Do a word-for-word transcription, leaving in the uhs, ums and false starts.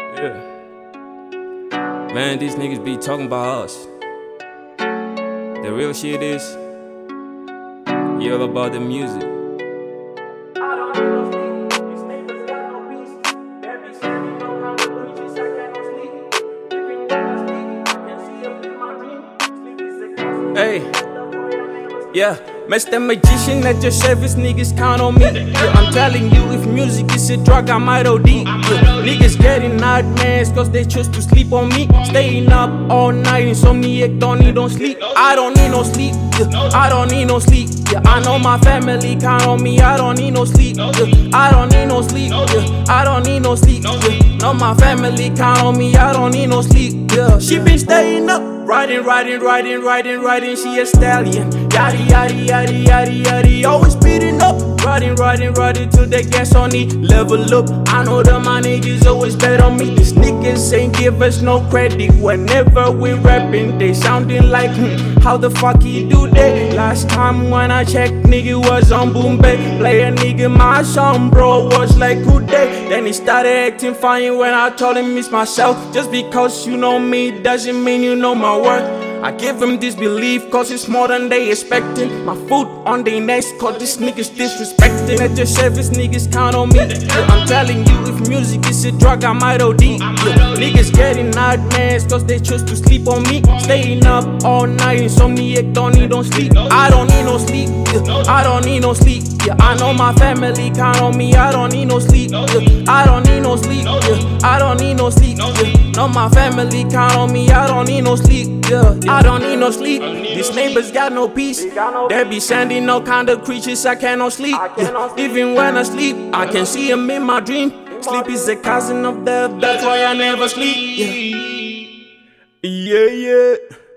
Yeah. Man, these niggas be talking about us. The real shit is, you all about the music. I don't need no sleep. These neighbors got no peace. Every Sunday, no kind of preachers, I cannot sleep. Even when I sleep, I can see up in my dream. Sleep is a constant. Hey, yeah. Mister Magician at your service, niggas count on me. Yeah, I'm telling you, if music is a drug, I might O D. Yeah, niggas getting nightmares cause they choose to sleep on me. Staying up all night, insomniac, don't need no sleep. I don't need no sleep, yeah, I don't need no sleep. Yeah, I know my family count on me, I don't need no sleep. Yeah, I don't need no sleep, yeah, I don't need no sleep. Yeah, know my family count on me, I don't need no sleep. Yeah, she been staying up. Riding, riding, riding, riding, riding, she a stallion. Yaddy, yaddy, yaddy, yaddy, yaddy, always speeding up. Riding, riding, riding till they gas on it. Level up, I know that my niggas always bet on me. These niggas ain't give us no credit. Whenever we rapping, they sounding like, hmm, how the fuck he do that? Last time when I checked, nigga was on Boom Bay. Play a nigga my song, bro, was like good day. Then he started acting funny when I told him it's myself. Just because you know me doesn't mean you know my worth. I give them this belief cause it's more than they expecting. My foot on their necks cause these niggas disrespecting. At your service, niggas count on me. Yeah, I'm telling you, if music is a drug, I might O D. Yeah, niggas getting nightmares cause they choose to sleep on me. Staying up all night, insomniac, don't need no sleep. I don't need no sleep, yeah, I don't need no sleep. Yeah, I know my family count on me, I don't need no sleep. Yeah, I don't need no sleep, yeah, I don't need no sleep. Yeah, know my family count on me, I don't need no sleep. Yeah, I don't need no sleep. These neighbors got no peace. They be sending no kind of creatures, I cannot sleep. Yeah, even when I sleep, I can see them in my dream. Sleep is a cousin of death, that's why I never sleep. Yeah, yeah. yeah.